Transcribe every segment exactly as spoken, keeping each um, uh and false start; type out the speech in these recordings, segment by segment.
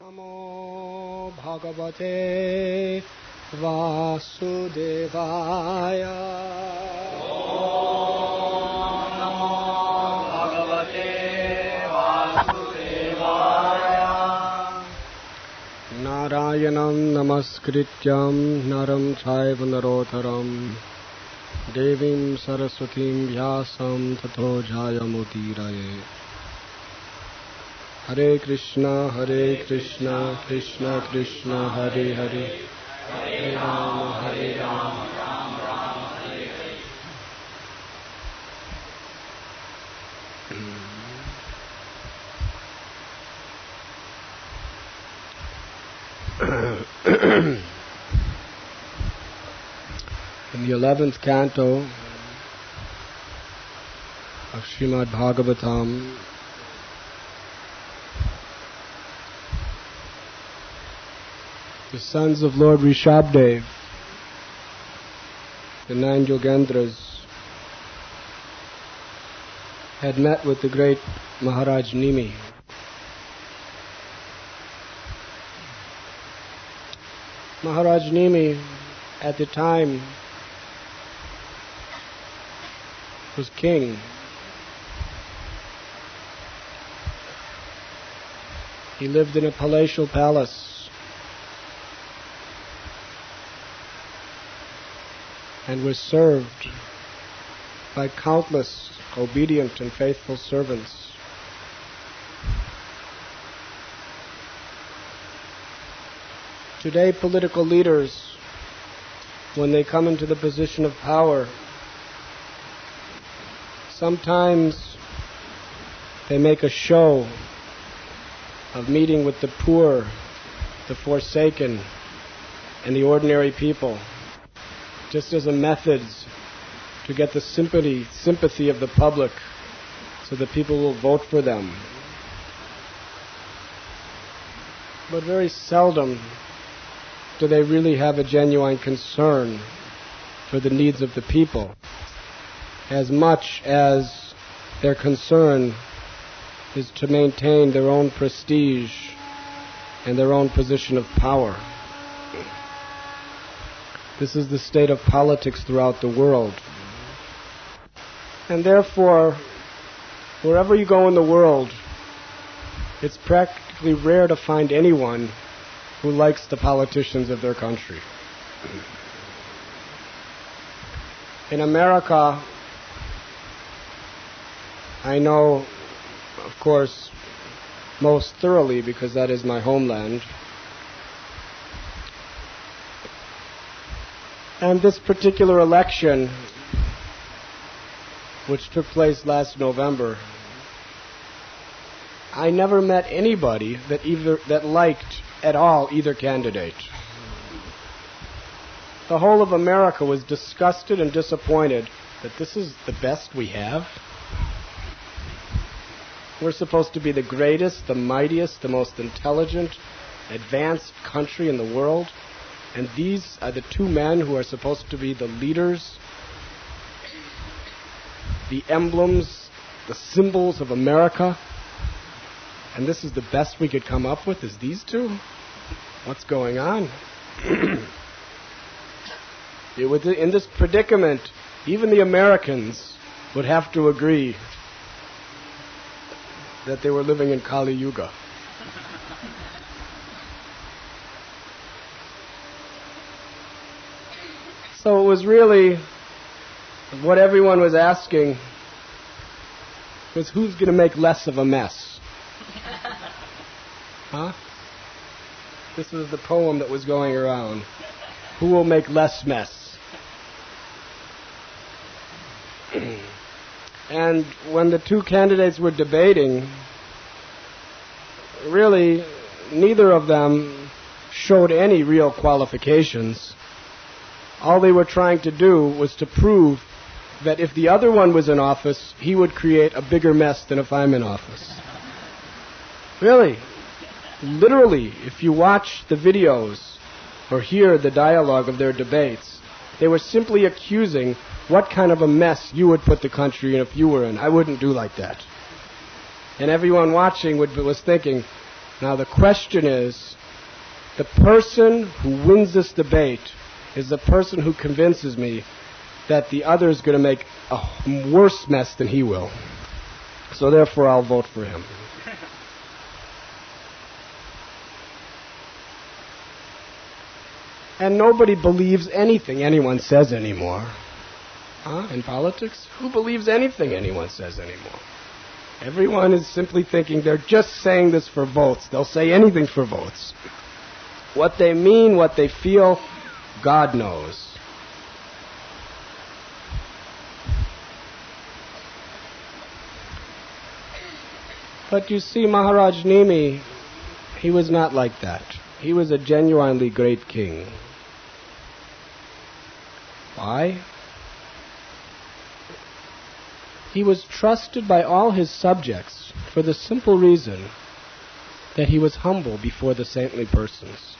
Namo Bhagavate Vasudevaya. Om Namo Bhagavate Vasudevaya. Narayanam Namaskrityam Naram Chaiva Narotaram Devim Saraswatim Vyasam Tato Jayamudiraye. Hare Krishna, Hare Krishna, Krishna Krishna, Hare Hare, Hare Rama, Hare Rama, Rama Rama, Hare Hare. In the eleventh canto of Srimad Bhagavatam, the sons of Lord Rishabdev, the nine Yogendras, had met with the great Maharaj Nimi. Maharaj Nimi, at the time, was king. He lived in a palatial palace, and was served by countless obedient and faithful servants. Today, political leaders, when they come into the position of power, sometimes they make a show of meeting with the poor, the forsaken, and the ordinary people, just as a method to get the sympathy, sympathy of the public so that people will vote for them. But very seldom do they really have a genuine concern for the needs of the people, as much as their concern is to maintain their own prestige and their own position of power. This is the state of politics throughout the world. And therefore, wherever you go in the world, it's practically rare to find anyone who likes the politicians of their country. In America, I know, of course, most thoroughly, because that is my homeland. And this particular election, which took place last November, I never met anybody that either that liked at all either candidate. The whole of America was disgusted and disappointed that this is the best we have. We're supposed to be the greatest, the mightiest, the most intelligent, advanced country in the world. And these are the two men who are supposed to be the leaders, the emblems, the symbols of America. And this is the best we could come up with, is these two? What's going on? In this predicament, even the Americans would have to agree that they were living in Kali Yuga. So it was really, what everyone was asking was, who's going to make less of a mess? Huh? This was the poem that was going around. Who will make less mess? And when the two candidates were debating, really, neither of them showed any real qualifications. All they were trying to do was to prove that if the other one was in office, he would create a bigger mess than if I'm in office. Really. Literally, if you watch the videos or hear the dialogue of their debates, they were simply accusing what kind of a mess you would put the country in if you were in. I wouldn't do like that. And everyone watching would, was thinking, Now the question is, the person who wins this debate is the person who convinces me that the other is going to make a worse mess than he will. So therefore I'll vote for him. And nobody believes anything anyone says anymore. Huh? In politics? Who believes anything anyone says anymore? Everyone is simply thinking they're just saying this for votes. They'll say anything for votes. What they mean, what they feel, God knows. But you see, Maharaj Nimi, he was not like that. He was a genuinely great king. Why? He was trusted by all his subjects for the simple reason that he was humble before the saintly persons.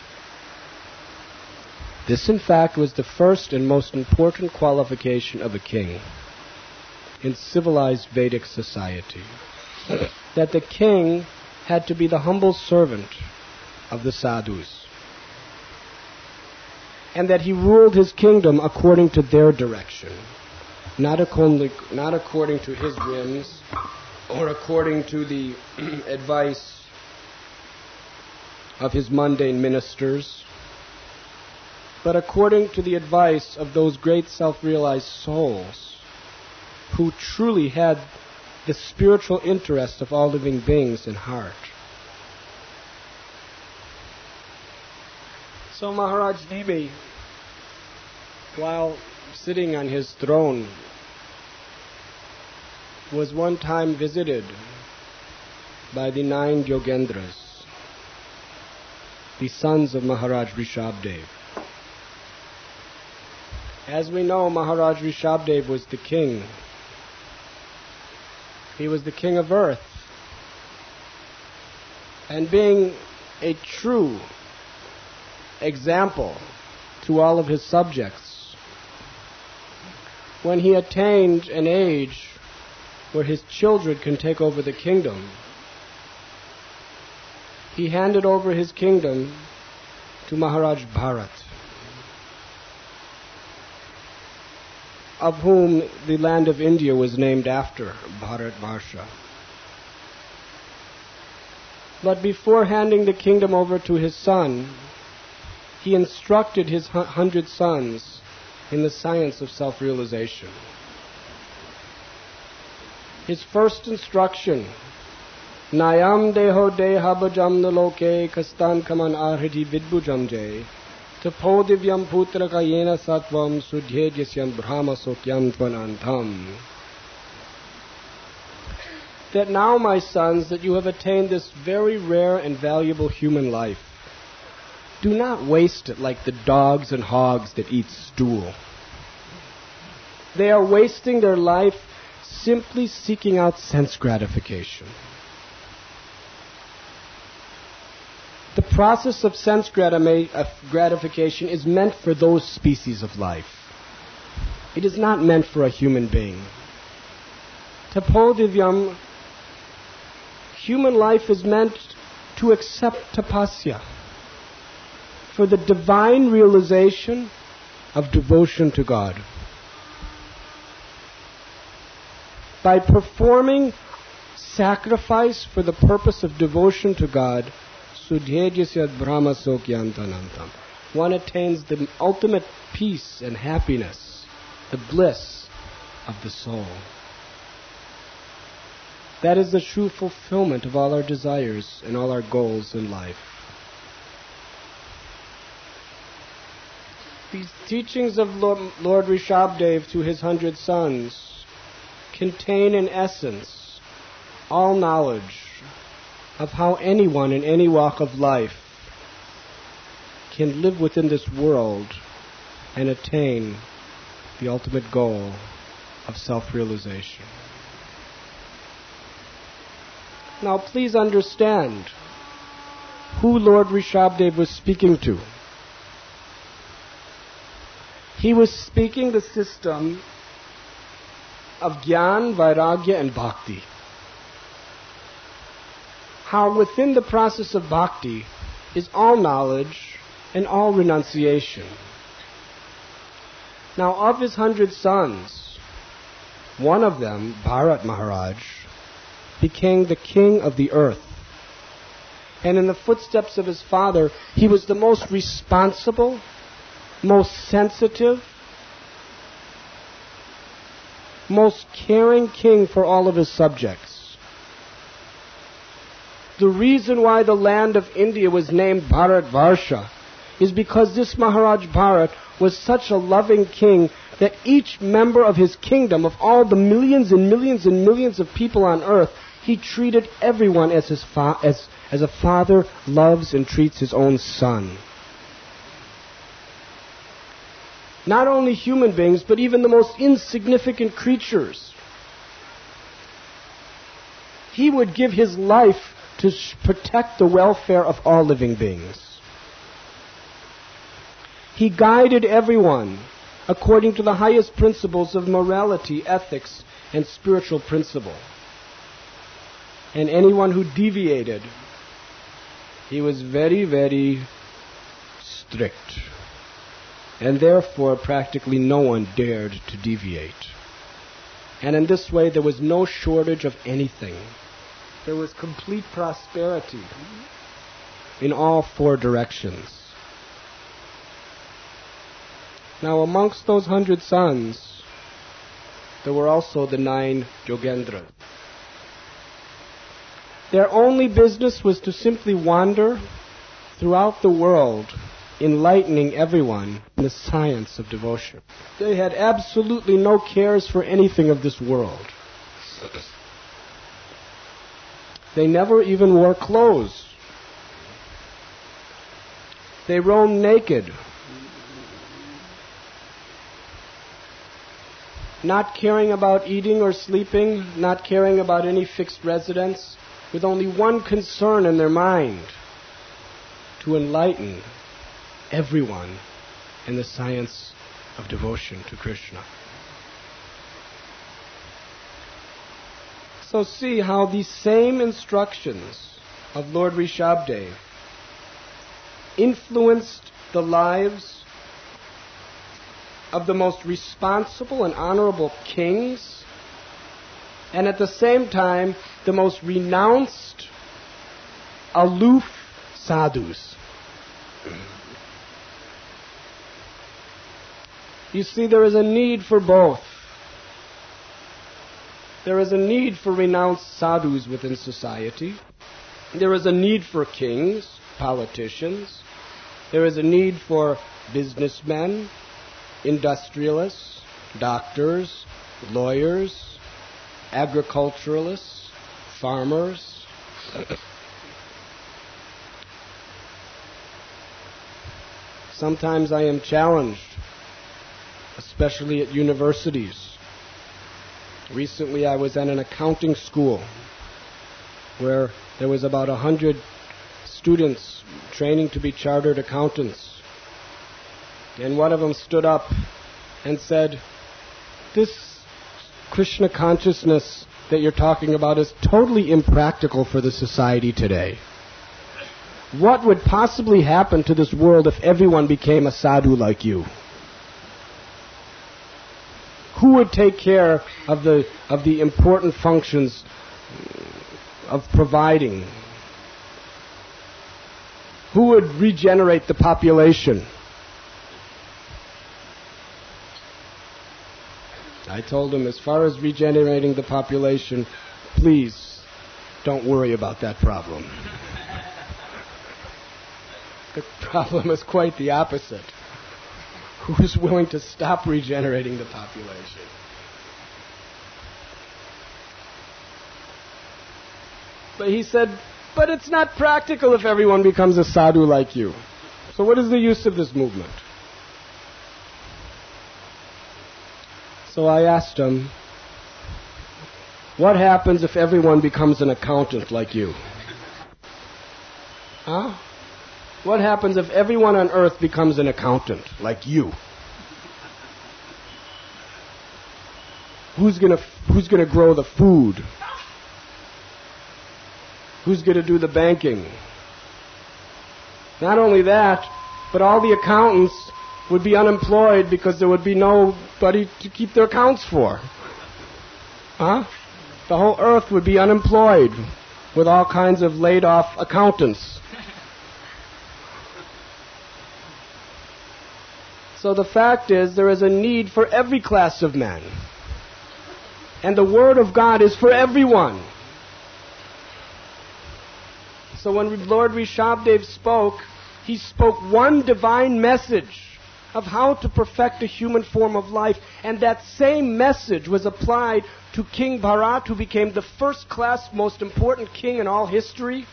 This, in fact, was the first and most important qualification of a king in civilized Vedic society. That the king had to be the humble servant of the sadhus, and that he ruled his kingdom according to their direction, not according, not according to his whims or according to the advice of his mundane ministers, but according to the advice of those great self-realized souls who truly had the spiritual interest of all living beings in heart. So Maharaj Nimi, while sitting on his throne, was one time visited by the nine Yogendras, the sons of Maharaj Rishabdev. As we know, Maharaj Rishabdev was the king. He was the king of earth. And being a true example to all of his subjects, when he attained an age where his children can take over the kingdom, he handed over his kingdom to Maharaj Bharat, of whom the land of India was named after, Bharat Varsha. But before handing the kingdom over to his son, he instructed his hundred sons in the science of self-realization. His first instruction, Nayam deho dehabajam naloke kastan kaman arhati vidbujam jay tapo divyam putra kayena satvam sudhyejasyam brahma sokyam tvanantam. That now, my sons, that you have attained this very rare and valuable human life, do not waste it like the dogs and hogs that eat stool. They are wasting their life simply seeking out sense gratification. The process of sense gratification is meant for those species of life. It is not meant for a human being. Tapodivyam, human life is meant to accept tapasya, for the divine realization of devotion to God. By performing sacrifice for the purpose of devotion to God, Sudhyejasyad Brahma Sokyantanantam, one attains the ultimate peace and happiness, the bliss of the soul. That is the true fulfillment of all our desires and all our goals in life. These teachings of Lord Rishabdev to his hundred sons contain in essence all knowledge of how anyone in any walk of life can live within this world and attain the ultimate goal of self-realization. Now please understand who Lord Rishabdev was speaking to. He was speaking the system of Gyan, Vairagya and Bhakti. how within the process of bhakti is all knowledge and all renunciation. Now, of his hundred sons, one of them, Bharat Maharaj, became the king of the earth. And in the footsteps of his father, he was the most responsible, most sensitive, most caring king for all of his subjects. The reason why the land of India was named Bharatvarsha is because this Maharaj Bharat was such a loving king that each member of his kingdom, of all the millions and millions and millions of people on earth, he treated everyone as his fa- as, as a father loves and treats his own son. Not only human beings, but even the most insignificant creatures. He would give his life to sh- protect the welfare of all living beings. He guided everyone according to the highest principles of morality, ethics, and spiritual principle. And anyone who deviated, he was very, very strict. And therefore, practically no one dared to deviate. And in this way, there was no shortage of anything. There was complete prosperity in all four directions. Now, amongst those hundred sons, there were also the nine Yogendras. Their only business was to simply wander throughout the world, enlightening everyone in the science of devotion. They had absolutely no cares for anything of this world. They never even wore clothes. They roamed naked, not caring about eating or sleeping, not caring about any fixed residence, with only one concern in their mind: to enlighten everyone in the science of devotion to Krishna. So see how these same instructions of Lord Rishabhdev influenced the lives of the most responsible and honorable kings, and at the same time the most renounced, aloof sadhus. You see, there is a need for both. There is a need for renounced sadhus within society. There is a need for kings, politicians. There is a need for businessmen, industrialists, doctors, lawyers, agriculturalists, farmers. Sometimes I am challenged, especially at universities. Recently I was at an accounting school where there was about a hundred students training to be chartered accountants. And one of them stood up and said, "This Krishna consciousness that you're talking about is totally impractical for the society today. What would possibly happen to this world if everyone became a sadhu like you? Who would take care of the of the important functions of providing? Who would regenerate the population?" I told him, as far as regenerating the population, please don't worry about that problem. The problem is quite the opposite. Who is willing to stop regenerating the population? But he said, but it's not practical if everyone becomes a sadhu like you. So what is the use of this movement? So I asked him, what happens if everyone becomes an accountant like you? Huh? What happens if everyone on earth becomes an accountant like you? Who's gonna Who's gonna grow the food? Who's going to do the banking? Not only that, but all the accountants would be unemployed because there would be nobody to keep their accounts for. Huh? The whole earth would be unemployed with all kinds of laid-off accountants. So the fact is, there is a need for every class of men. And the Word of God is for everyone. So when Lord Rishabdev spoke, he spoke one divine message of how to perfect a human form of life. And that same message was applied to King Bharat, who became the first-class, most important king in all history.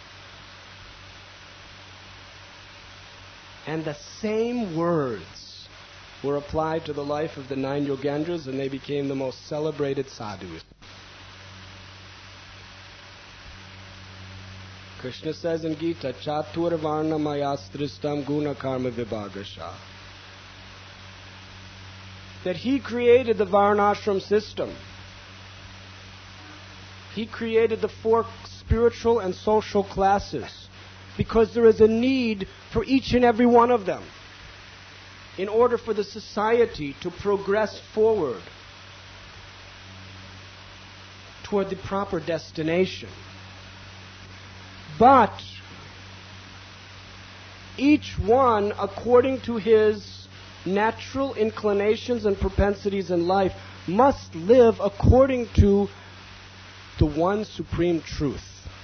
And the same words were applied to the life of the nine Yogendras, and they became the most celebrated sadhus. Krishna says in Gita, Chatur Varna Mayastristam Guna Karma Vibhagasha, that he created the Varnashram system. He created the four spiritual and social classes because there is a need for each and every one of them in order for the society to progress forward toward the proper destination. But each one, according to his natural inclinations and propensities in life, must live according to the one supreme truth,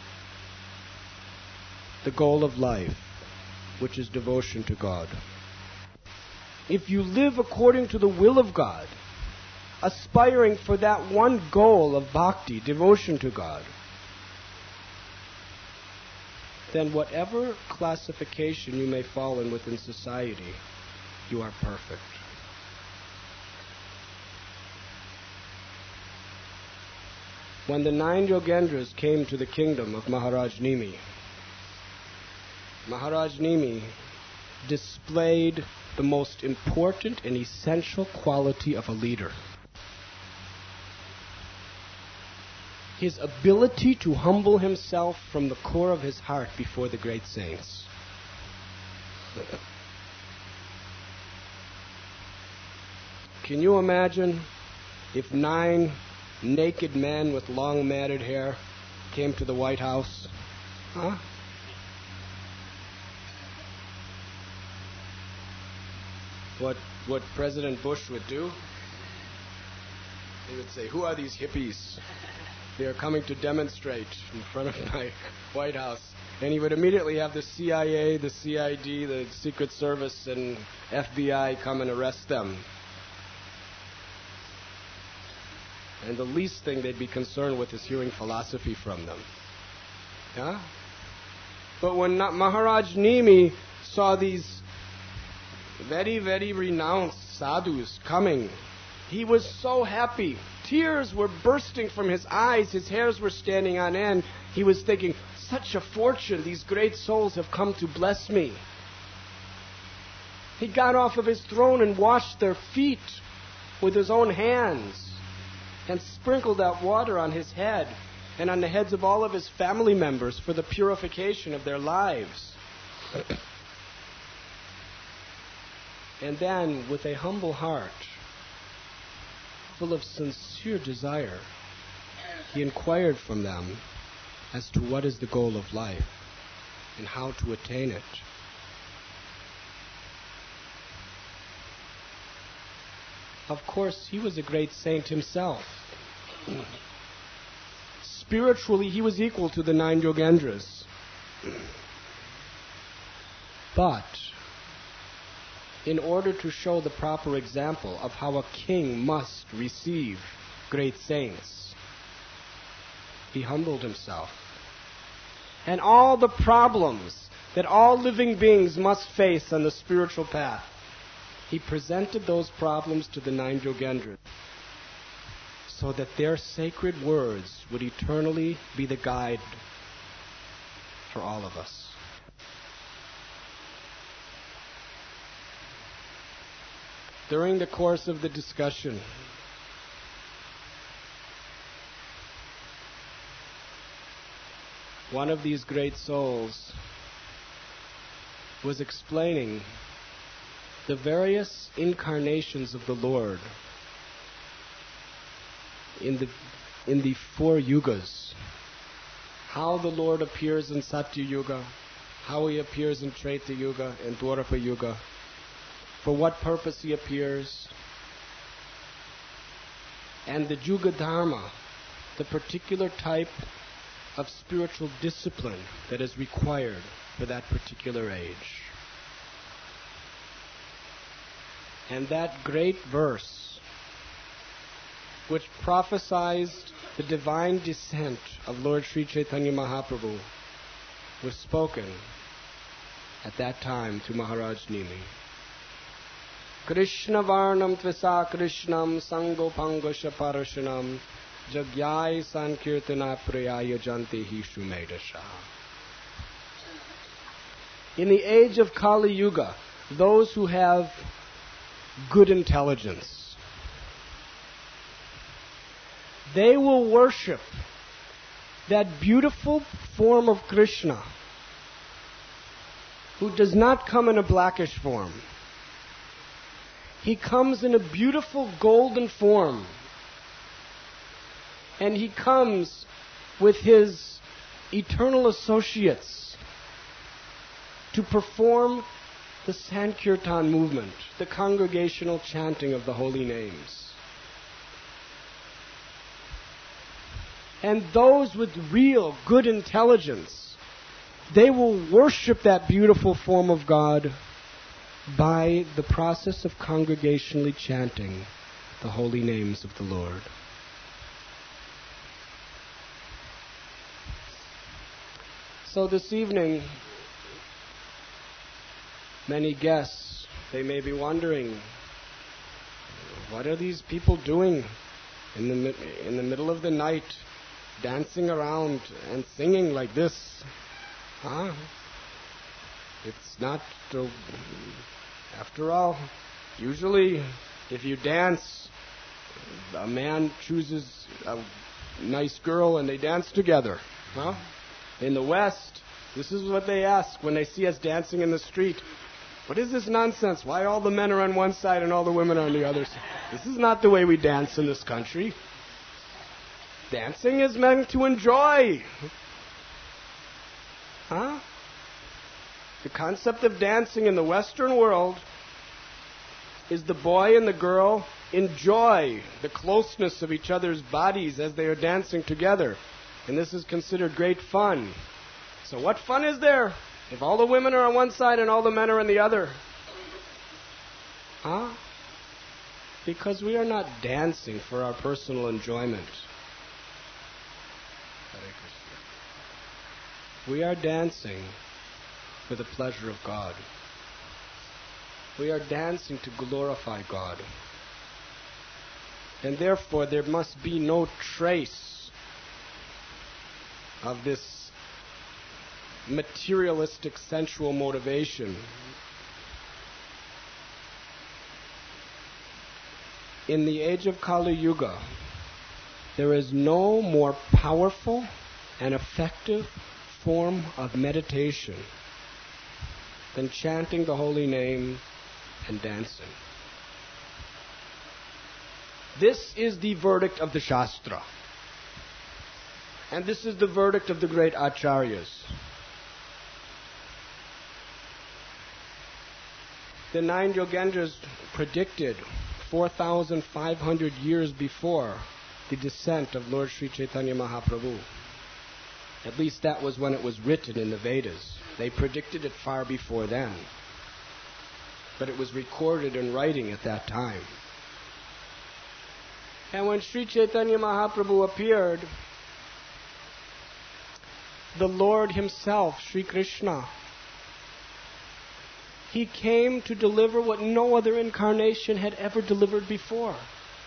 the goal of life, which is devotion to God. If you live according to the will of God, aspiring for that one goal of bhakti, devotion to God, then whatever classification you may fall in within society, you are perfect. When the nine Yogendras came to the kingdom of Maharaj Nimi, Maharaj Nimi displayed the most important and essential quality of a leader. His ability to humble himself from the core of his heart before the great saints. Can you imagine if nine naked men with long matted hair came to the White House? Huh? What, what President Bush would do? He would say, "Who are these hippies? They are coming to demonstrate in front of my White House." And he would immediately have the C I A, the C I D, the Secret Service, and F B I come and arrest them. And the least thing they'd be concerned with is hearing philosophy from them. Yeah? But when Maharaj Nimi saw these very, very renounced sadhus coming, he was so happy. Tears were bursting from his eyes. His hairs were standing on end. He was thinking, such a fortune. These great souls have come to bless me. He got off of his throne and washed their feet with his own hands and sprinkled that water on his head and on the heads of all of his family members for the purification of their lives. And then, with a humble heart, full of sincere desire, he inquired from them as to what is the goal of life and how to attain it. Of course, he was a great saint himself. Spiritually, he was equal to the nine Yogendras. But in order to show the proper example of how a king must receive great saints, he humbled himself. And all the problems that all living beings must face on the spiritual path, he presented those problems to the nine Yogendras so that their sacred words would eternally be the guide for all of us. During the course of the discussion, one of these great souls was explaining the various incarnations of the Lord in the in the four yugas. How the Lord appears in Satya Yuga, how he appears in Treta Yuga and Dwarapa Yuga, for what purpose he appears, and the Juga Dharma, the particular type of spiritual discipline that is required for that particular age. And that great verse, which prophesied the divine descent of Lord Sri Chaitanya Mahaprabhu, was spoken at that time to Maharaj Nimi. Krishna Varnam Tvisa Krishnam Sangopangosha Parashanam Jagyai Sankirtana Prayaya Janti Hishu Medasha. In the age of Kali Yuga, those who have good intelligence, they will worship that beautiful form of Krishna, who does not come in a blackish form. He comes in a beautiful golden form. And he comes with his eternal associates to perform the Sankirtan movement, the congregational chanting of the holy names. And those with real good intelligence, they will worship that beautiful form of God by the process of congregationally chanting the holy names of the Lord. So this evening, many guests, they may be wondering, what are these people doing in the in the middle of the night, dancing around and singing like this? Huh? It's not, uh, after all, usually if you dance, a man chooses a nice girl and they dance together. Huh? In the West, this is what they ask when they see us dancing in the street. What is this nonsense? Why all the men are on one side and all the women are on the other side? This is not the way we dance in this country. Dancing is meant to enjoy. Huh? The concept of dancing in the Western world is the boy and the girl enjoy the closeness of each other's bodies as they are dancing together. And this is considered great fun. So what fun is there if all the women are on one side and all the men are on the other? Huh? Because we are not dancing for our personal enjoyment. We are dancing for the pleasure of God. We are dancing to glorify God. And therefore there must be no trace of this materialistic sensual motivation. In the age of Kali Yuga, there is no more powerful and effective form of meditation than chanting the holy name and dancing. This is the verdict of the Shastra. And this is the verdict of the great Acharyas. The nine Yogendras predicted four thousand five hundred years before the descent of Lord Sri Chaitanya Mahaprabhu. At least that was when it was written in the Vedas. They predicted it far before then. But it was recorded in writing at that time. And when Sri Chaitanya Mahaprabhu appeared, the Lord himself, Sri Krishna, he came to deliver what no other incarnation had ever delivered before.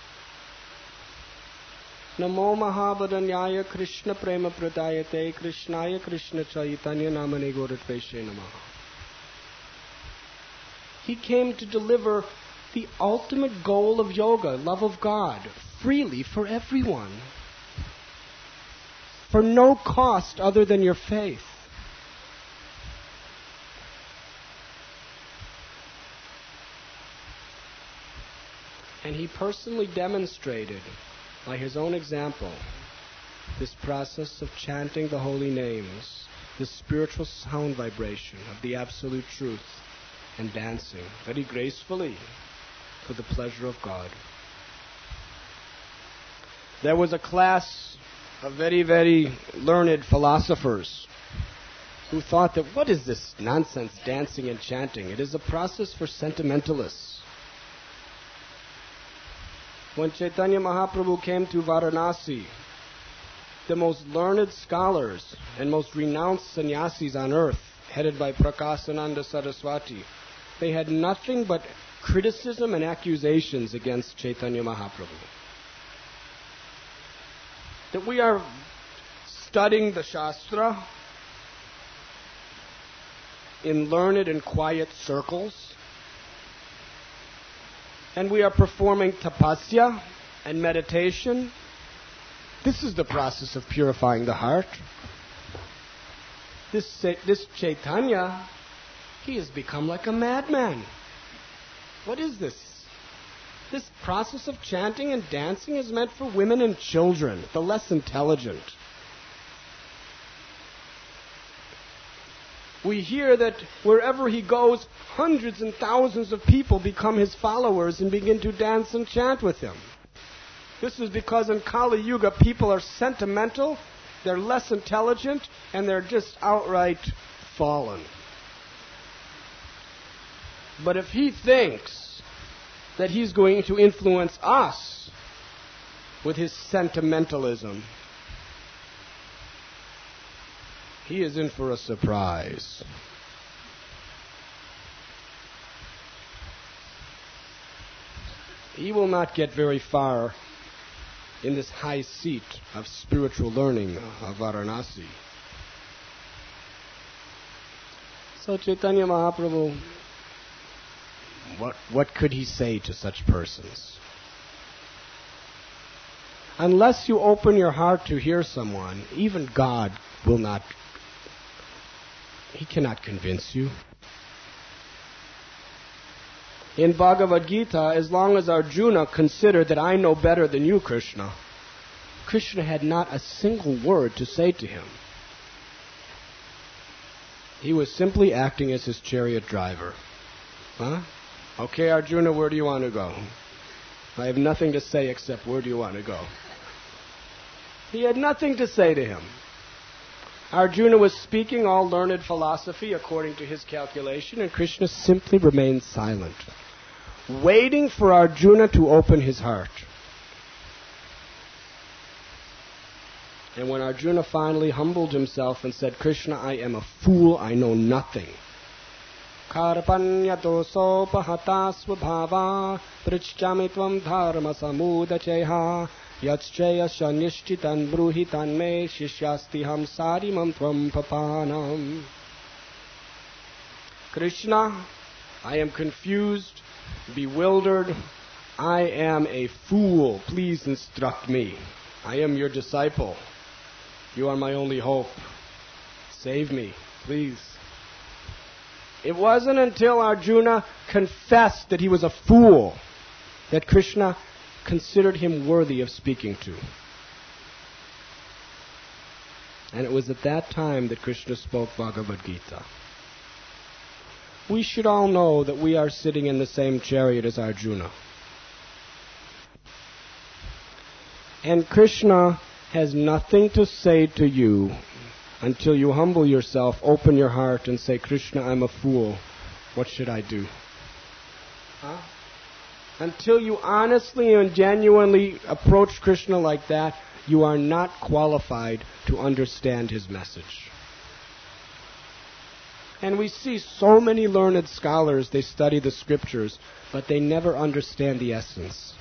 Namo Mahabharanyaya Krishna Prema Pradayate Krishnaya Krishna Chaitanya Namane Goratveshe Namaha. He came to deliver the ultimate goal of yoga, love of God, freely for everyone. for no cost other than your faith. And he personally demonstrated, by his own example, this process of chanting the holy names, this spiritual sound vibration of the absolute truth, and dancing very gracefully for the pleasure of God. There was a class of very, very learned philosophers who thought that, what is this nonsense dancing and chanting? It is a process for sentimentalists. When Chaitanya Mahaprabhu came to Varanasi, the most learned scholars and most renounced sannyasis on earth, headed by Prakasananda Saraswati, they had nothing but criticism and accusations against Chaitanya Mahaprabhu. That we are studying the Shastra in learned and quiet circles, and we are performing tapasya and meditation. This is the process of purifying the heart. This, this Chaitanya, he has become like a madman. What is this? This process of chanting and dancing is meant for women and children, the less intelligent. We hear that wherever he goes, hundreds and thousands of people become his followers and begin to dance and chant with him. This is because in Kali Yuga, people are sentimental, they're less intelligent, and they're just outright fallen. But if he thinks that he's going to influence us with his sentimentalism, he is in for a surprise. He will not get very far in this high seat of spiritual learning of Varanasi. So Chaitanya Mahaprabhu, what, what could he say to such persons? Unless you open your heart to hear someone, even God will not, he cannot convince you. In Bhagavad Gita, as long as Arjuna considered that I know better than you, Krishna, Krishna had not a single word to say to him. He was simply acting as his chariot driver. Huh? Okay, Arjuna, where do you want to go? I have nothing to say except where do you want to go? He had nothing to say to him. Arjuna was speaking all learned philosophy according to his calculation, and Krishna simply remained silent, waiting for Arjuna to open his heart. And when Arjuna finally humbled himself and said, Krishna, I am a fool, I know nothing. Karpanyato sopahata svabhava prichchami tvam dharma samudacheha yachcheya shanyishchitan bruhitan me shishyastiham sarimam tvam papanam. Krishna, I am confused, bewildered. I am a fool. Please instruct me. I am your disciple. You are my only hope. Save me, please. It wasn't until Arjuna confessed that he was a fool that Krishna considered him worthy of speaking to. And it was at that time that Krishna spoke Bhagavad Gita. We should all know that we are sitting in the same chariot as Arjuna. And Krishna has nothing to say to you until you humble yourself, open your heart, and say, Krishna, I'm a fool. What should I do? Huh? Until you honestly and genuinely approach Krishna like that, you are not qualified to understand his message. And we see so many learned scholars, they study the scriptures, but they never understand the essence.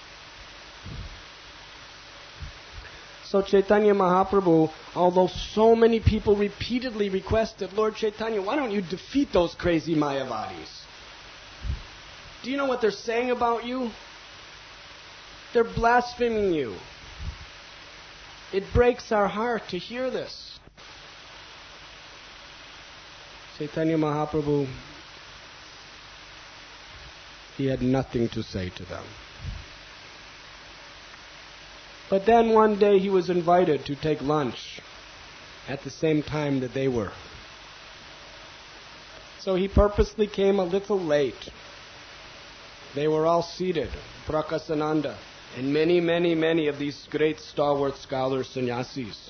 So Chaitanya Mahaprabhu, although so many people repeatedly requested, Lord Chaitanya, why don't you defeat those crazy Mayavadis? Do you know what they're saying about you? They're blaspheming you. It breaks our heart to hear this. Chaitanya Mahaprabhu, he had nothing to say to them. But then one day he was invited to take lunch at the same time that they were. So he purposely came a little late. They were all seated, Prakasananda, and many, many, many of these great stalwart scholars, sannyasis.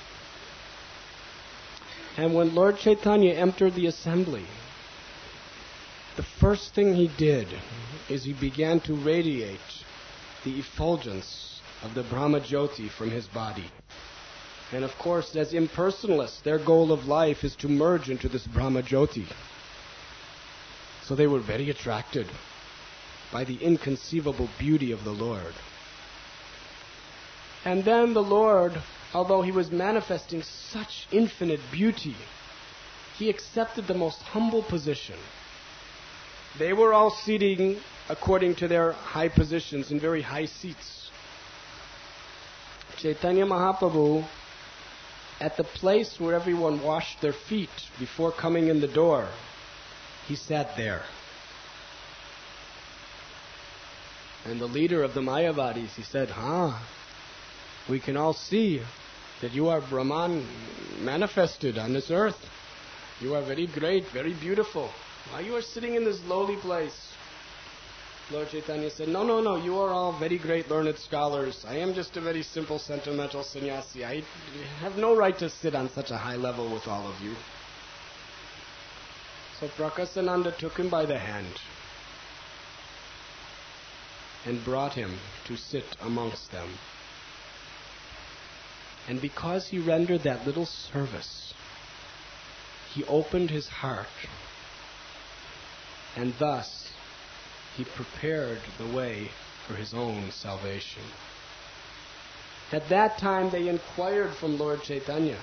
And when Lord Chaitanya entered the assembly, the first thing he did is he began to radiate the effulgence of the Brahma Jyoti from his body. And of course, as impersonalists, their goal of life is to merge into this Brahma Jyoti. So they were very attracted by the inconceivable beauty of the Lord. And then the Lord, although he was manifesting such infinite beauty, he accepted the most humble position. They were all seating according to their high positions in very high seats. Chaitanya Mahaprabhu, at the place where everyone washed their feet before coming in the door, he sat there. And the leader of the Mayavadis, he said, "Huh, we can all see that you are Brahman manifested on this earth. You are very great, very beautiful. Why you are sitting in this lowly place?" Lord Chaitanya said, "No, no, no, you are all very great learned scholars. I am just a very simple sentimental sannyasi. I have no right to sit on such a high level with all of you." So Prakasananda took him by the hand and brought him to sit amongst them. And because he rendered that little service, he opened his heart, and thus he prepared the way for his own salvation. At that time they inquired from Lord Chaitanya,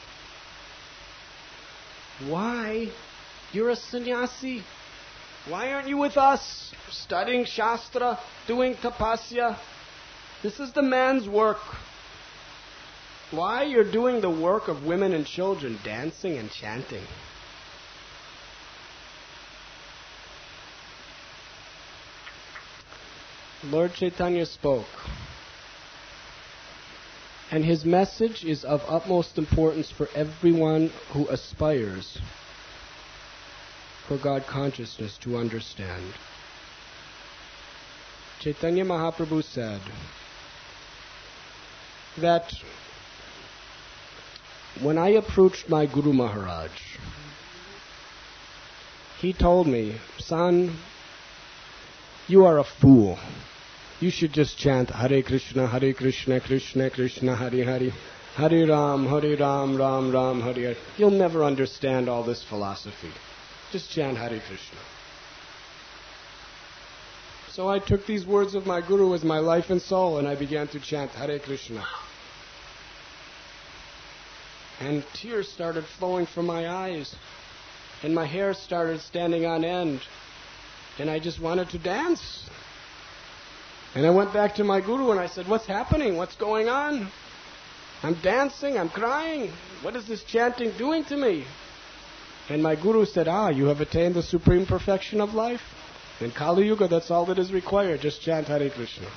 "Why? You're a sannyasi. Why aren't you with us, studying Shastra, doing tapasya? This is the man's work. Why you're doing the work of women and children, dancing and chanting?" Lord Chaitanya spoke, and his message is of utmost importance for everyone who aspires for God consciousness to understand. Chaitanya Mahaprabhu said that when I approached my Guru Maharaj, he told me, "Son, you are a fool. You should just chant Hare Krishna, Hare Krishna, Krishna Krishna, Hare Hare, Hare Ram, Hare Ram, Ram Ram, Hare Hare. You'll never understand all this philosophy. Just chant Hare Krishna." So I took these words of my Guru as my life and soul, and I began to chant Hare Krishna. And tears started flowing from my eyes, and my hair started standing on end, and I just wanted to dance. And I went back to my Guru and I said, "What's happening? What's going on? I'm dancing, I'm crying. What is this chanting doing to me?" And my Guru said, "Ah, you have attained the supreme perfection of life. In Kali Yuga, that's all that is required. Just chant Hare Krishna."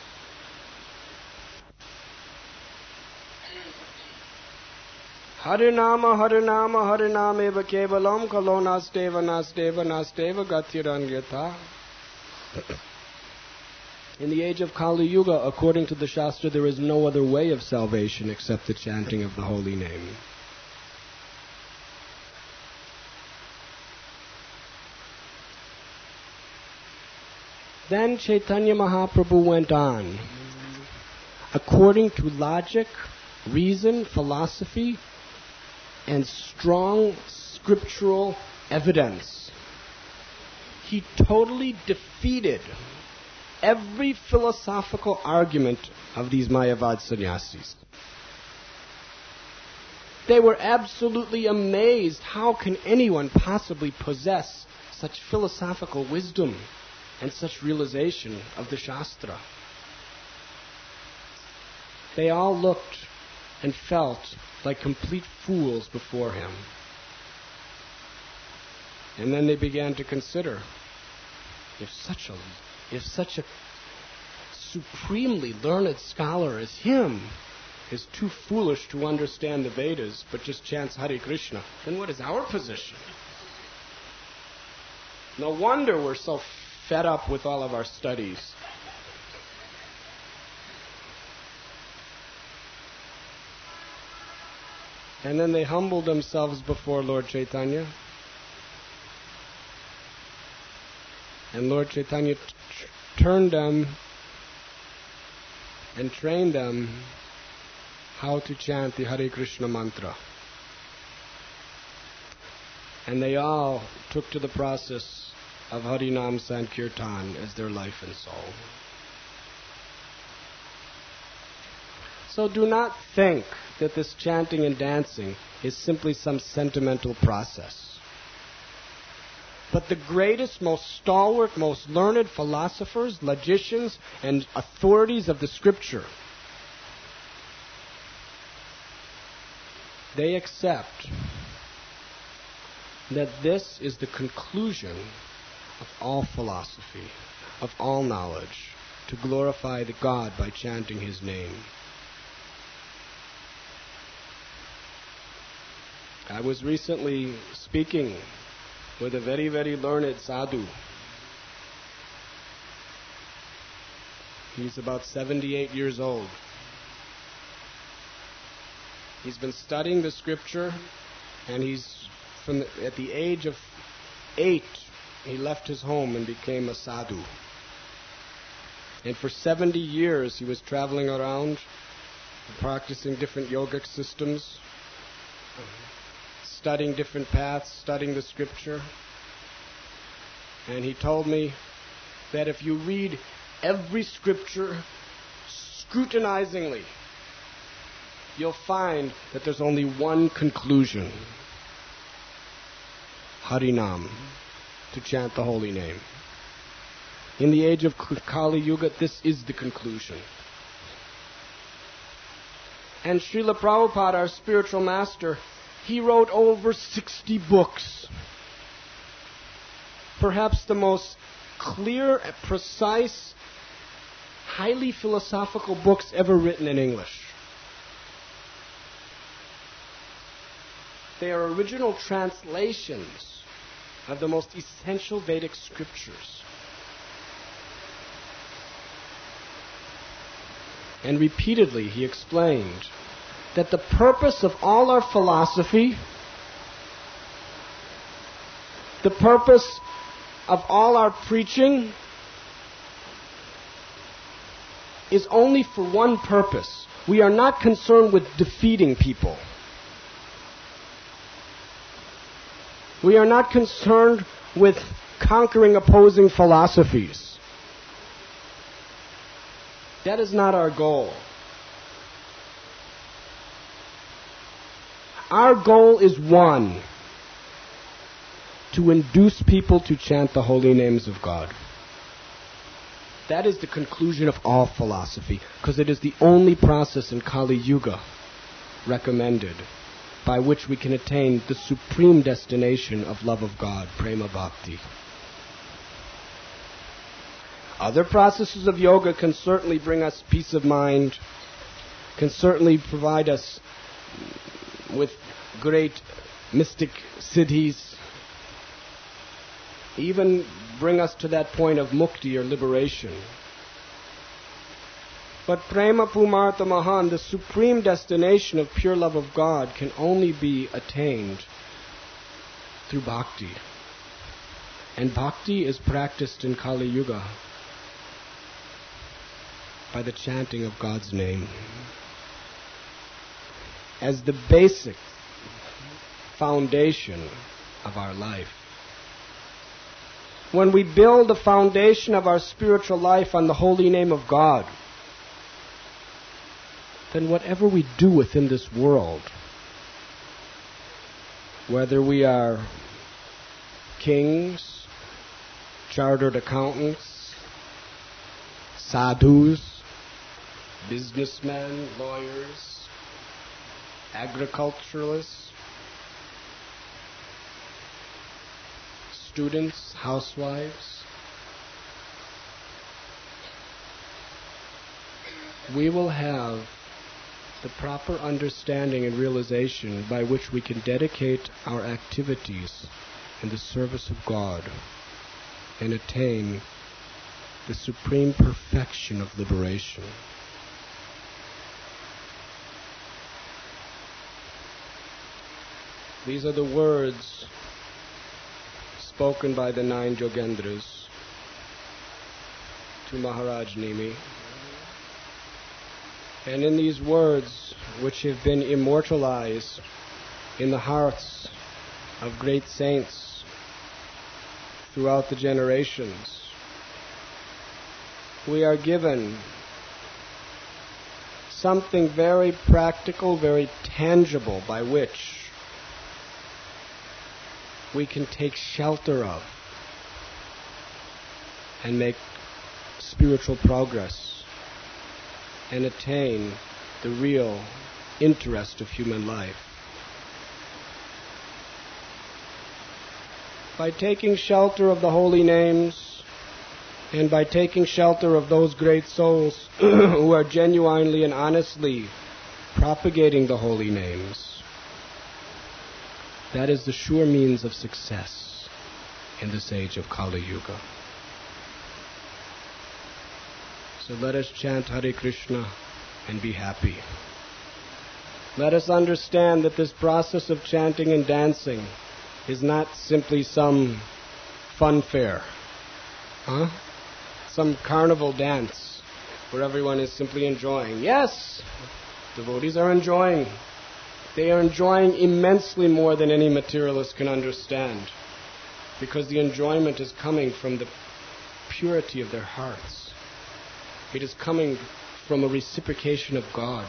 Hare Nama, Hare Nama, Hare Nama eva kevalam, kalo nasteva, nasteva, nasteva, gatiranyata. In the age of Kali Yuga, according to the Shastra, there is no other way of salvation except the chanting of the holy name. Then Chaitanya Mahaprabhu went on. According to logic, reason, philosophy, and strong scriptural evidence, he totally defeated every philosophical argument of these Mayavad sannyasis. They were absolutely amazed. How can anyone possibly possess such philosophical wisdom and such realization of the Shastra? They all looked and felt like complete fools before him. And then they began to consider, if such a if such a supremely learned scholar as him is too foolish to understand the Vedas but just chants Hare Krishna, then what is our position? No wonder we're so fed up with all of our studies. And then they humbled themselves before Lord Chaitanya. And Lord Chaitanya t- t- turned them and trained them how to chant the Hare Krishna mantra. And they all took to the process of Harinam Sankirtan as their life and soul. So do not think that this chanting and dancing is simply some sentimental process. But the greatest, most stalwart, most learned philosophers, logicians, and authorities of the Scripture, they accept that this is the conclusion of all philosophy, of all knowledge, to glorify the God by chanting His name. I was recently speaking with a very, very learned sadhu. He's about seventy-eight years old. He's been studying the Scripture, and he's from the, at the age of eight, he left his home and became a sadhu. And for seventy years, he was traveling around, practicing different yogic systems, studying different paths, studying the Scripture. And he told me that if you read every Scripture scrutinizingly, you'll find that there's only one conclusion: Harinam, to chant the holy name. In the age of Kali Yuga, this is the conclusion. And Srila Prabhupada, our spiritual master, he wrote over sixty books. Perhaps the most clear, precise, highly philosophical books ever written in English. They are original translations of the most essential Vedic scriptures. And repeatedly he explained that the purpose of all our philosophy, the purpose of all our preaching, is only for one purpose. We are not concerned with defeating people. We are not concerned with conquering opposing philosophies. That is not our goal. Our goal is one: to induce people to chant the holy names of God. That is the conclusion of all philosophy, because it is the only process in Kali Yuga recommended by which we can attain the supreme destination of love of God, prema bhakti. Other processes of yoga can certainly bring us peace of mind, can certainly provide us with great mystic siddhis, even bring us to that point of mukti or liberation. But prema pumartha mahan, the supreme destination of pure love of God, can only be attained through bhakti. And bhakti is practiced in Kali Yuga by the chanting of God's name as the basic foundation of our life. When we build the foundation of our spiritual life on the holy name of God, then whatever we do within this world, whether we are kings, chartered accountants, sadhus, businessmen, lawyers, agriculturalists, students, housewives. We will have the proper understanding and realization by which we can dedicate our activities in the service of God and attain the supreme perfection of liberation. These are the words spoken by the nine Yogendras to Maharaj Nimi. And in these words, which have been immortalized in the hearts of great saints throughout the generations, we are given something very practical, very tangible by which we can take shelter of and make spiritual progress and attain the real interest of human life. By taking shelter of the holy names and by taking shelter of those great souls who are genuinely and honestly propagating the holy names, that is the sure means of success in this age of Kali Yuga. So let us chant Hare Krishna and be happy. Let us understand that this process of chanting and dancing is not simply some fun fair, huh? Some carnival dance where everyone is simply enjoying. Yes, devotees are enjoying. They are enjoying immensely more than any materialist can understand, because the enjoyment is coming from the purity of their hearts. It is coming from a reciprocation of God.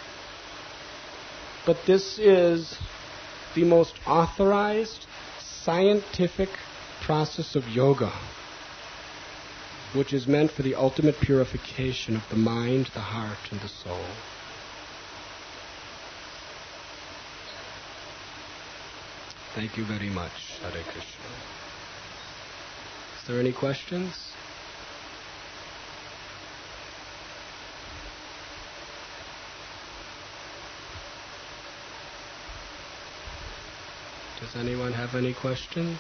But this is the most authorized, scientific process of yoga, which is meant for the ultimate purification of the mind, the heart, and the soul. Thank you very much. Hare Krishna. Is there any questions? Does anyone have any questions?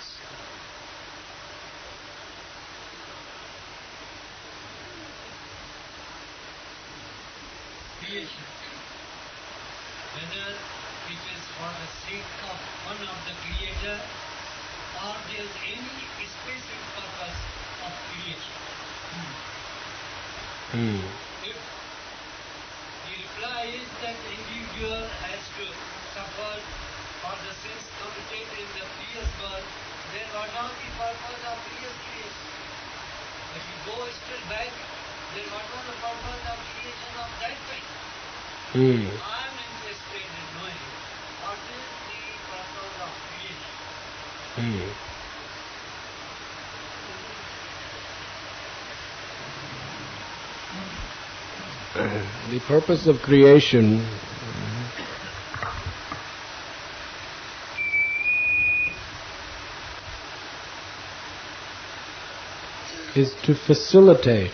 Creation. Whether it is for the sake of one of the Creator or there is any specific purpose of creation. Hmm. If the reply is that the individual has to suffer for the sins committed in the previous birth, then what was the purpose of previous creation? If you go still back, then what was the purpose of creation of that time? Hmm. I am interested in knowing what is the purpose of creation. Hmm. The purpose of creation is to facilitate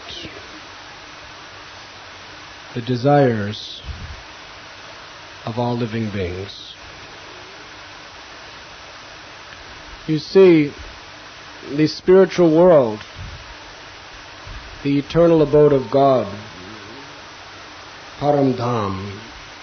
the desires of all living beings. You see, the spiritual world, the eternal abode of God, Param Dham,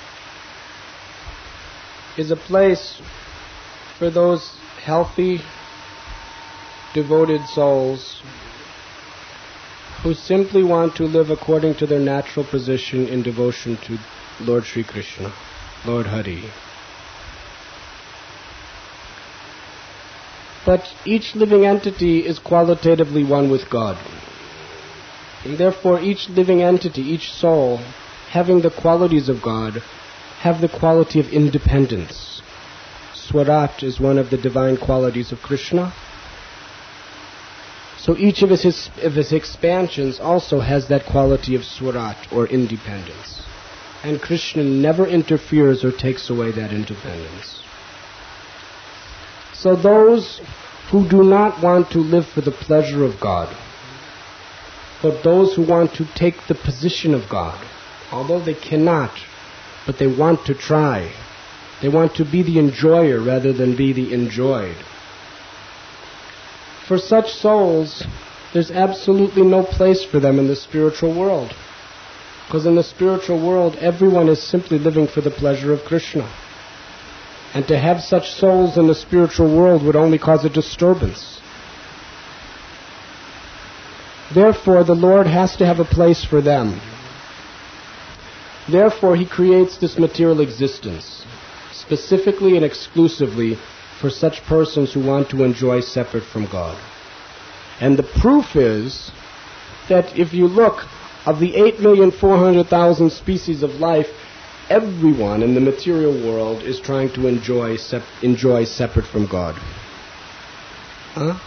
is a place for those healthy, devoted souls who simply want to live according to their natural position in devotion to Lord Sri Krishna, Lord Hari. But each living entity is qualitatively one with God. And therefore each living entity, each soul, having the qualities of God, have the quality of independence. Swarat is one of the divine qualities of Krishna. So each of his, of his expansions also has that quality of Swarat, or independence. and Krishna never interferes or takes away that independence. So those who do not want to live for the pleasure of God, but those who want to take the position of God, although they cannot, but they want to try. They want to be the enjoyer rather than be the enjoyed. For such souls, there's absolutely no place for them in the spiritual world. Because in the spiritual world, everyone is simply living for the pleasure of Krishna. And to have such souls in the spiritual world would only cause a disturbance. Therefore, the Lord has to have a place for them. Therefore, He creates this material existence, specifically and exclusively for such persons who want to enjoy separate from God. And the proof is that if you look, of the eight million four hundred thousand species of life, everyone in the material world is trying to enjoy sep- enjoy separate from God. Huh?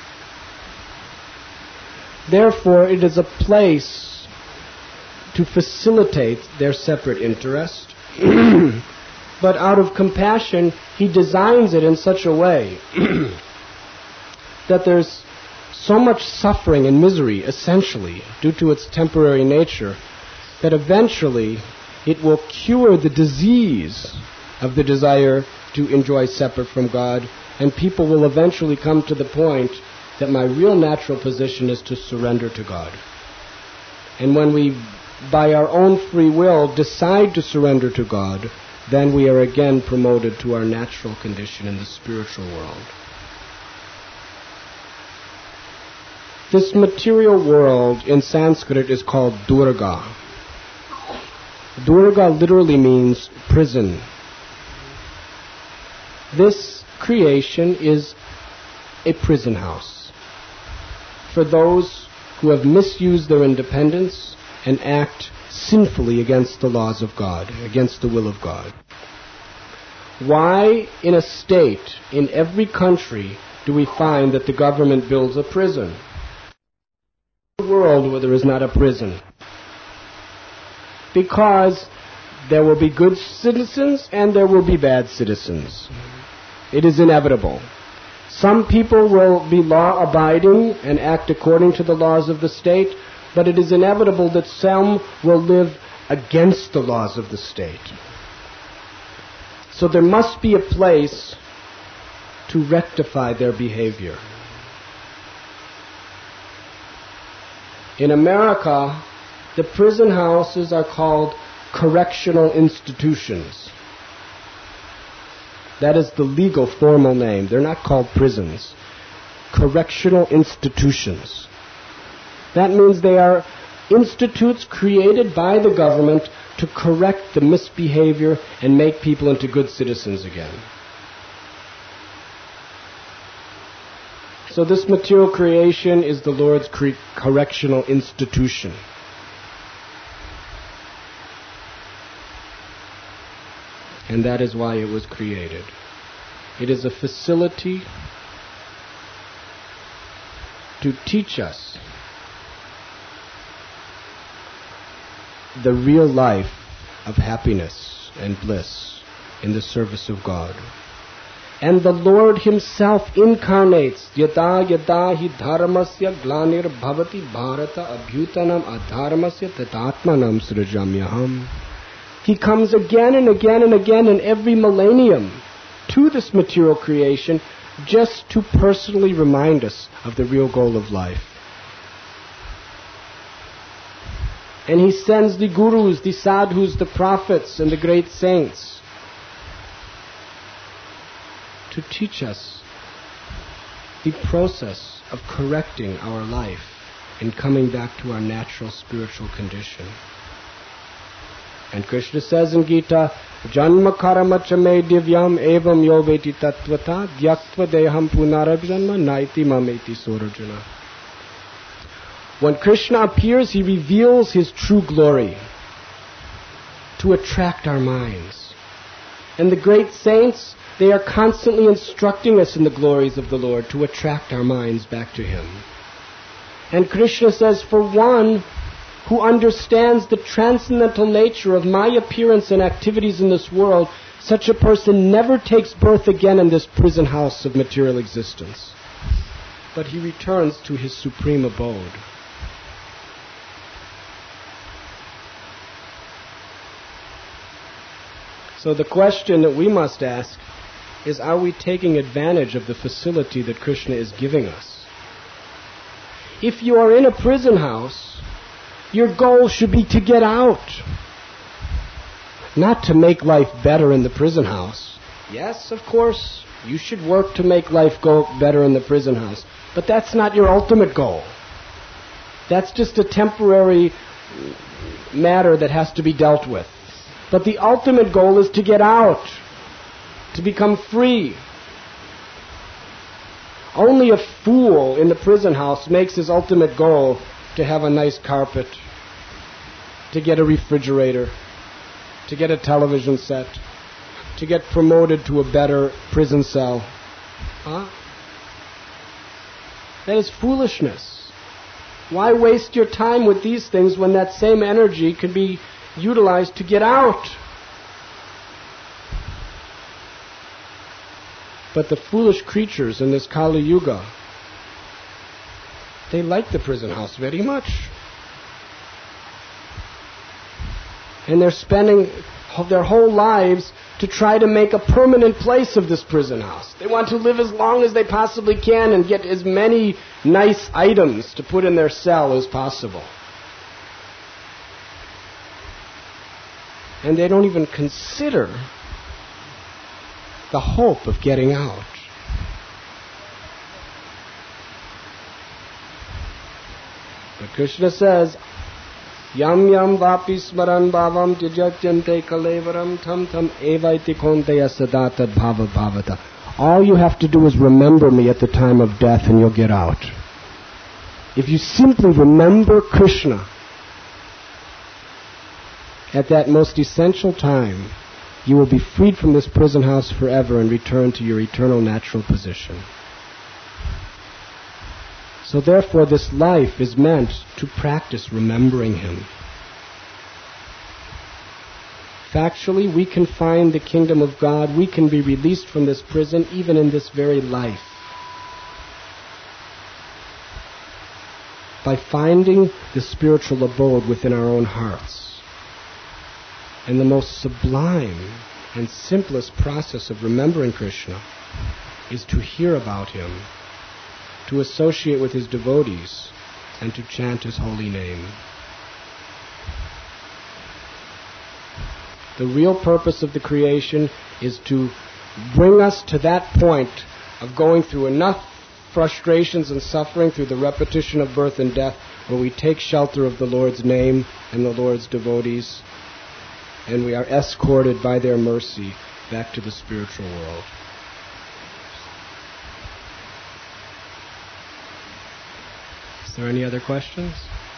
Therefore, it is a place to facilitate their separate interest. But out of compassion, He designs it in such a way that there's so much suffering and misery, essentially, due to its temporary nature, that eventually it will cure the disease of the desire to enjoy separate from God, and people will eventually come to the point that my real natural position is to surrender to God. And when we, by our own free will, decide to surrender to God, then we are again promoted to our natural condition in the spiritual world. This material world in Sanskrit is called Durga. Durga literally means prison. This creation is a prison house for those who have misused their independence and act sinfully against the laws of God, against the will of God. Why in a state, in every country, do we find that the government builds a prison? A world where there is not a prison. Because there will be good citizens and there will be bad citizens. It is inevitable. Some people will be law-abiding and act according to the laws of the state, but it is inevitable that some will live against the laws of the state. So there must be a place to rectify their behavior. In America, the prison houses are called correctional institutions. That is the legal formal name. They're not called prisons. Correctional institutions. That means they are institutes created by the government to correct the misbehavior and make people into good citizens again. So this material creation is the Lord's cre- correctional institution. And that is why it was created. It is a facility to teach us the real life of happiness and bliss in the service of God. And the Lord Himself incarnates. Yada yada hi dharmasya glanir bhavati bharata abhyutanam adharmasya tatatmanam srijamyaham. He comes again and again and again in every millennium to this material creation just to personally remind us of the real goal of life. And He sends the gurus, the sadhus, the prophets, and the great saints to teach us the process of correcting our life and coming back to our natural spiritual condition. And Krishna says in Gita, Janma karama chame divyam evam yo veti tattvata dhyaktva deham punarabjanma naiti mameti sorajana. When Krishna appears, He reveals His true glory to attract our minds. And the great saints, they are constantly instructing us in the glories of the Lord to attract our minds back to Him. And Krishna says, for one, who understands the transcendental nature of my appearance and activities in this world, such a person never takes birth again in this prison house of material existence, but he returns to his supreme abode. So the question that we must ask is, are we taking advantage of the facility that Krishna is giving us? If you are in a prison house, your goal should be to get out, not to make life better in the prison house. Yes, of course, you should work to make life go better in the prison house, but that's not your ultimate goal. That's just a temporary matter that has to be dealt with. But the ultimate goal is to get out, to become free. Only a fool in the prison house makes his ultimate goal to have a nice carpet, to get a refrigerator, to get a television set, to get promoted to a better prison cell. Huh? That is foolishness. Why waste your time with these things when that same energy can be utilized to get out? But the foolish creatures in this Kali Yuga, they like the prison house very much. And they're spending their whole lives to try to make a permanent place of this prison house. They want to live as long as they possibly can and get as many nice items to put in their cell as possible. And they don't even consider the hope of getting out. But Krishna says, Yam yam vapi smaran bhavam tyajatyante kalevaram tam tam evaiti konteya sadata bhava bhavata. All you have to do is remember me at the time of death and you'll get out. If you simply remember Krishna at that most essential time, you will be freed from this prison house forever and return to your eternal natural position. So therefore, this life is meant to practice remembering Him. Factually, we can find the kingdom of God. We can be released from this prison even in this very life, by finding the spiritual abode within our own hearts. And the most sublime and simplest process of remembering Krishna is to hear about Him, to associate with His devotees, and to chant His holy name. The real purpose of the creation is to bring us to that point of going through enough frustrations and suffering through the repetition of birth and death where we take shelter of the Lord's name and the Lord's devotees, and we are escorted by their mercy back to the spiritual world. Is there any other questions?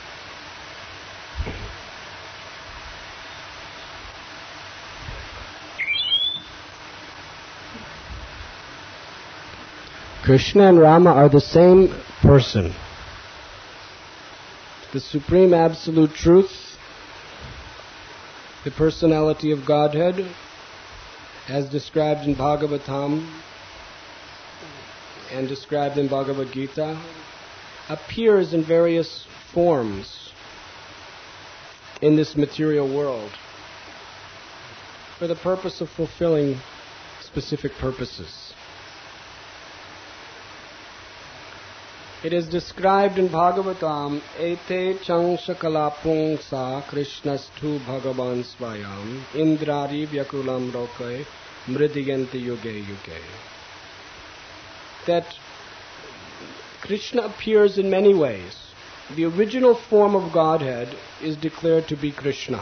Krishna and Rama are the same person. The Supreme Absolute Truth, the personality of Godhead, as described in Bhagavatam and described in Bhagavad Gita, appears in various forms in this material world for the purpose of fulfilling specific purposes. It is described in Bhagavatam, Ete changsakala pungsa Krishnastu Bhagavan Svayam Indrari Vyakulam Roke Mridiganti Yuge Yuge. That Krishna appears in many ways. The original form of Godhead is declared to be Krishna.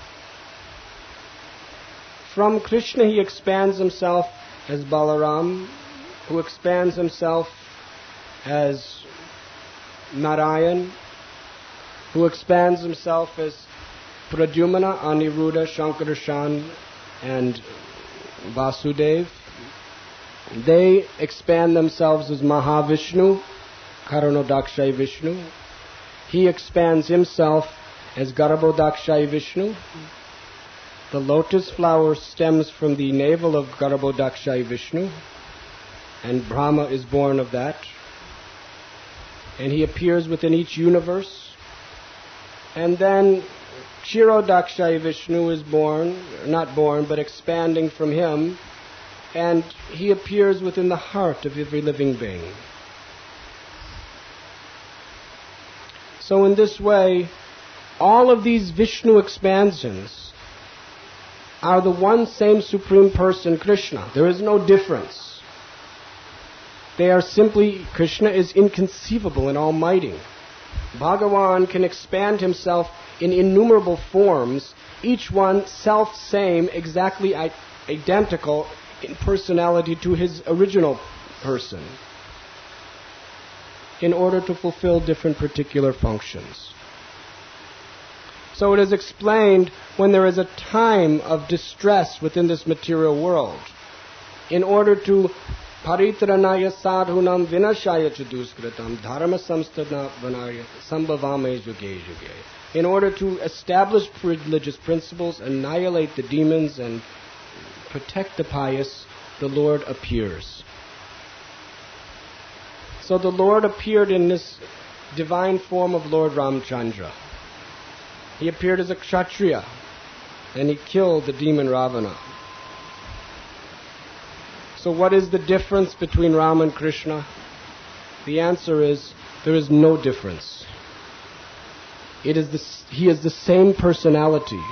From Krishna he expands himself as Balaram, who expands himself as Narayan, who expands himself as Pradyumna, Aniruddha, Shankarashan, and Vasudev. They expand themselves as Mahavishnu, Karanodakshai Vishnu. He expands himself as Garbhodakshaya Vishnu. The lotus flower stems from the navel of Garbhodakshaya Vishnu, and Brahma is born of that. And he appears within each universe. And then Kshirodakshaya Vishnu is born, not born, but expanding from him, and he appears within the heart of every living being. So in this way, all of these Vishnu expansions are the one same Supreme Person, Krishna. There is no difference. They are simply, Krishna is inconceivable and almighty. Bhagavan can expand himself in innumerable forms, each one self-same, exactly I- identical in personality to his original person, in order to fulfill different particular functions. So it is explained, when there is a time of distress within this material world, in order to paritranaya sadhunam vinashaya chaduskritam dharma samstana vanaya sambhavame yuge yuge. In order to establish religious principles, annihilate the demons, and protect the pious, the Lord appears. So the Lord appeared in this divine form of Lord Ramchandra. He appeared as a Kshatriya, and he killed the demon Ravana. So what is the difference between Ram and Krishna? The answer is, there is no difference. It is the, he is the same personality.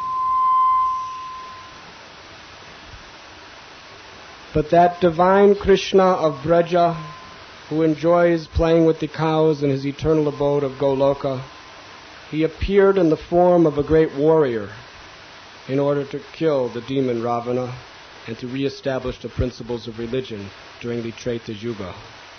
But that divine Krishna of Braja, who enjoys playing with the cows in his eternal abode of Goloka, he appeared in the form of a great warrior in order to kill the demon Ravana and to re-establish the principles of religion during the Treta Yuga.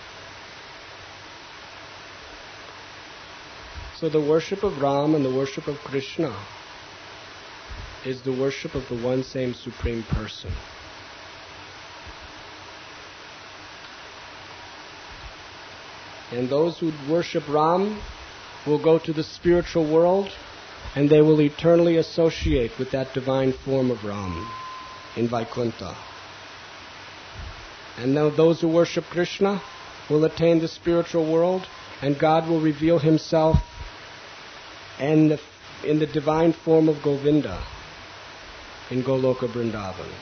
So the worship of Ram and the worship of Krishna is the worship of the one same Supreme Person. And those who worship Ram will go to the spiritual world, and they will eternally associate with that divine form of Ram in Vaikuntha. And now those who worship Krishna will attain the spiritual world, and God will reveal himself in the, in the divine form of Govinda in Goloka Vrindavan.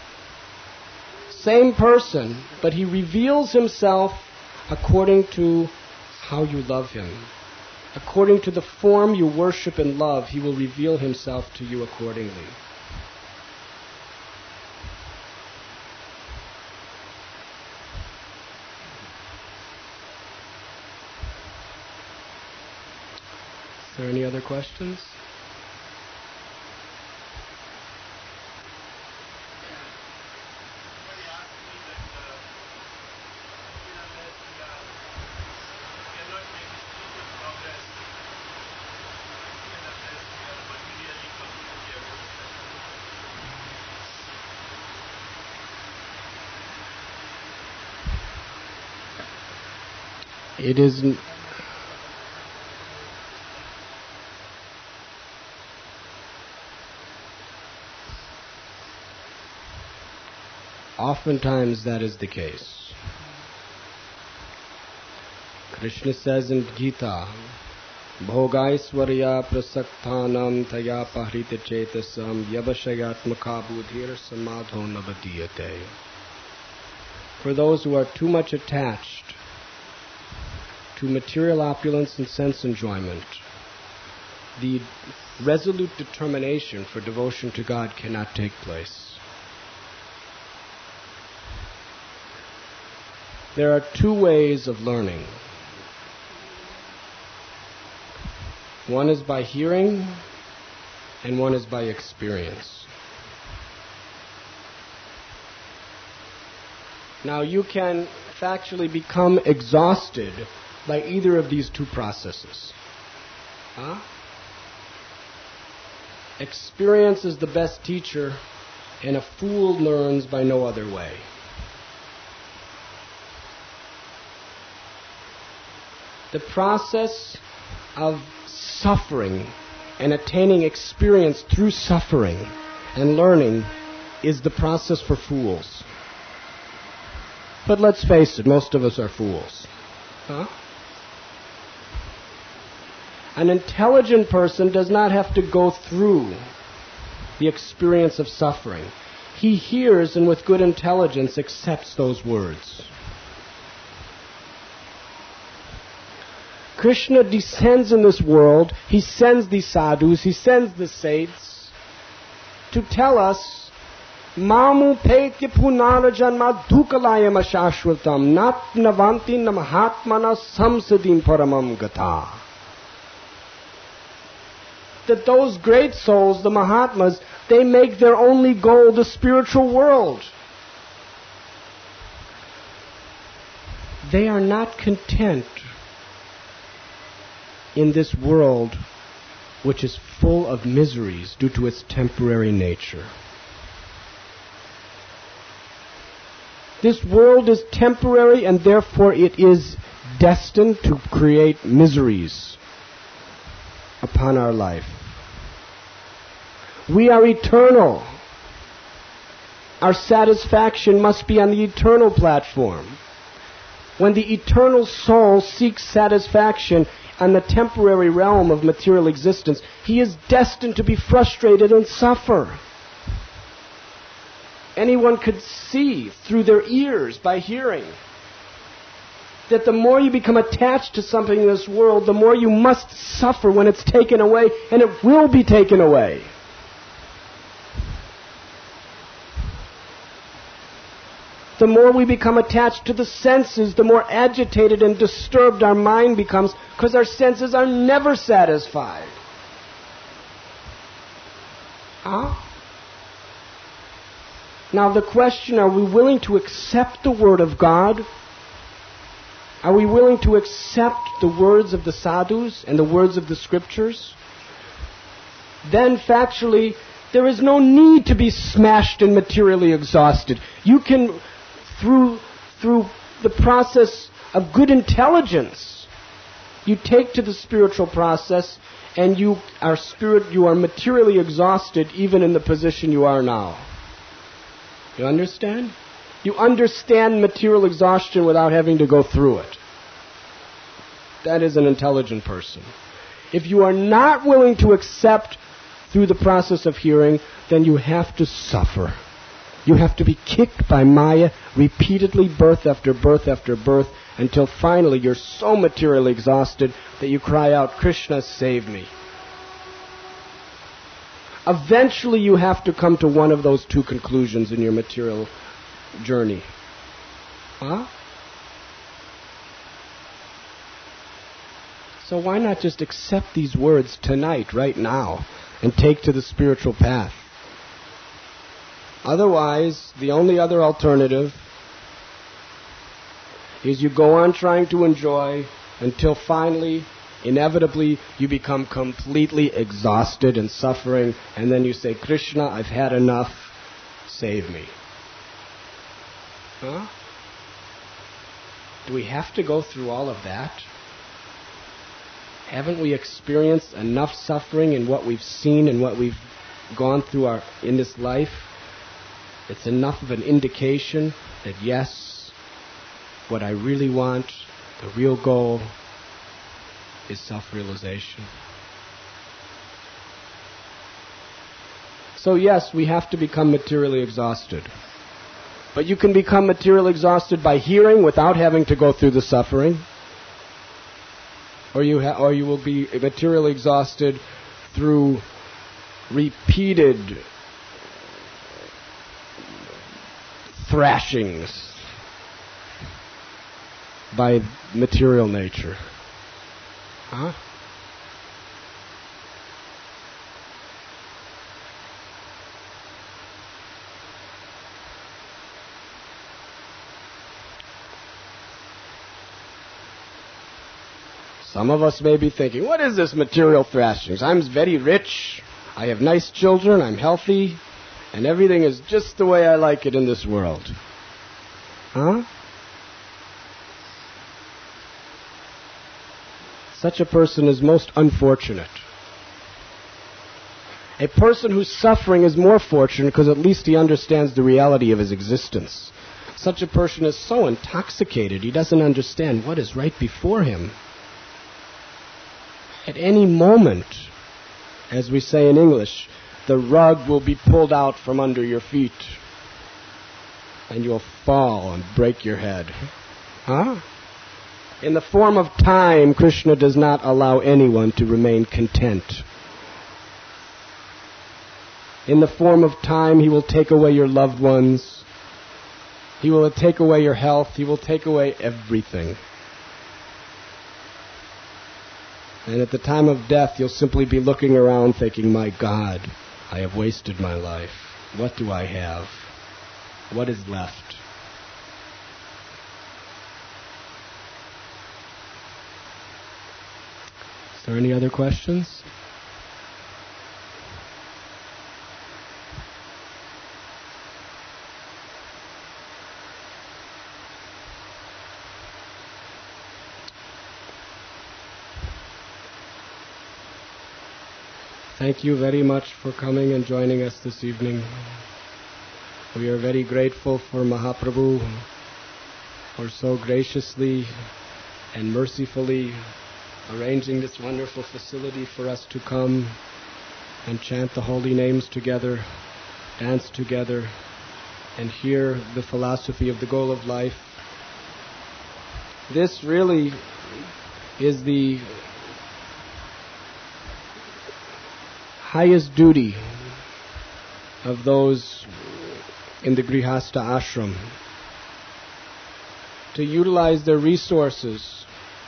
Same person, but he reveals himself according to how you love him. According to the form you worship and love, he will reveal himself to you accordingly. Is there any other questions? It isn't. Oftentimes that is the case. Krishna says in Gita, Bhogaisvarya prasakthanam taya pahrita chetasam yavashayatmaka buddhir samadho navadiyate. For those who are too much attached to material opulence and sense enjoyment, the resolute determination for devotion to God cannot take place. There are two ways of learning. One is by hearing, and one is by experience. Now you can factually become exhausted by either of these two processes. Huh? Experience is the best teacher, and a fool learns by no other way. The process of suffering and attaining experience through suffering and learning is the process for fools. But let's face it, most of us are fools. Huh? An intelligent person does not have to go through the experience of suffering. He hears and with good intelligence accepts those words. Krishna descends in this world. He sends the sadhus, he sends the saints to tell us, Mamu petya punarajanma dukalayam ashashvatam nat navanti namahatmana samsadim paramam gata. That those great souls, the Mahatmas, they make their only goal the spiritual world. They are not content in this world which is full of miseries due to its temporary nature. This world is temporary and therefore it is destined to create miseries upon our life. We are eternal. Our satisfaction must be on the eternal platform. When the eternal soul seeks satisfaction on the temporary realm of material existence, he is destined to be frustrated and suffer. Anyone could see through their ears by hearing that the more you become attached to something in this world, the more you must suffer when it's taken away, and it will be taken away. The more we become attached to the senses, the more agitated and disturbed our mind becomes, because our senses are never satisfied. Huh? Now the question, are we willing to accept the Word of God? Are we willing to accept the words of the sadhus and the words of the scriptures? Then factually, there is no need to be smashed and materially exhausted. You can, through, through the process of good intelligence, you take to the spiritual process and you are spirit, you are materially exhausted even in the position you are now. You understand? You understand material exhaustion without having to go through it. That is an intelligent person. If you are not willing to accept through the process of hearing, then you have to suffer. You have to be kicked by Maya repeatedly, birth after birth after birth, until finally you're so materially exhausted that you cry out, Krishna, save me. Eventually you have to come to one of those two conclusions in your material journey. Huh? So why not just accept these words tonight, right now, and take to the spiritual path? Otherwise, the only other alternative is you go on trying to enjoy until finally, inevitably, you become completely exhausted and suffering, and then you say, Krishna, I've had enough, save me. Huh? Do we have to go through all of that? Haven't we experienced enough suffering in what we've seen and what we've gone through our, in this life? It's enough of an indication that yes, what I really want, the real goal, is self-realization. So yes, we have to become materially exhausted. But you can become materially exhausted by hearing without having to go through the suffering. Or you, ha- or you will be materially exhausted through repeated thrashings by material nature. Huh? Some of us may be thinking, what is this material thrashings? I'm very rich, I have nice children, I'm healthy, and everything is just the way I like it in this world. Huh? Such a person is most unfortunate. A person who's suffering is more fortunate because at least he understands the reality of his existence. Such a person is so intoxicated, he doesn't understand what is right before him. At any moment, as we say in English, the rug will be pulled out from under your feet and you'll fall and break your head. Huh? In the form of time, Krishna does not allow anyone to remain content. In the form of time, He will take away your loved ones. He will take away your health. He will take away everything. And at the time of death, you'll simply be looking around thinking, my God, I have wasted my life. What do I have? What is left? Is there any other questions? Thank you very much for coming and joining us this evening. We are very grateful for Mahaprabhu for so graciously and mercifully arranging this wonderful facility for us to come and chant the holy names together, dance together, and hear the philosophy of the goal of life. This really is the highest duty of those in the Grihastha ashram, to utilize their resources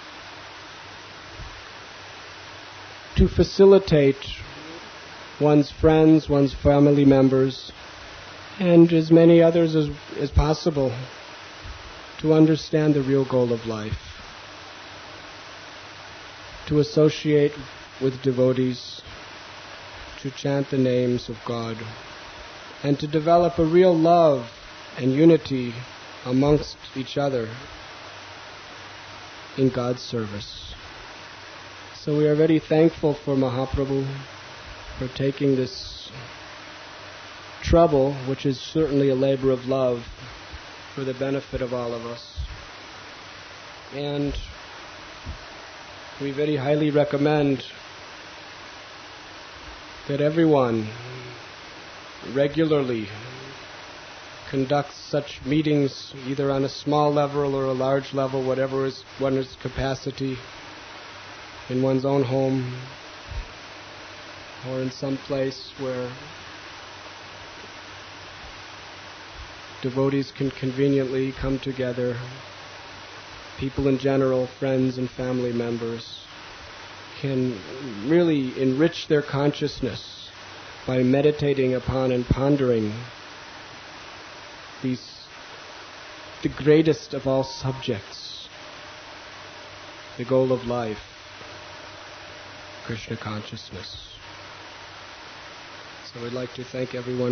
to facilitate one's friends, one's family members, and as many others as, as possible to understand the real goal of life, to associate with devotees, to chant the names of God, and to develop a real love and unity amongst each other in God's service. So we are very thankful for Mahaprabhu for taking this trouble, which is certainly a labor of love, for the benefit of all of us. And we very highly recommend that everyone regularly conducts such meetings, either on a small level or a large level, whatever is one's capacity, in one's own home or in some place where devotees can conveniently come together. People in general, friends and family members, can really enrich their consciousness by meditating upon and pondering these, the greatest of all subjects, the goal of life, Krishna consciousness. So we'd like to thank everyone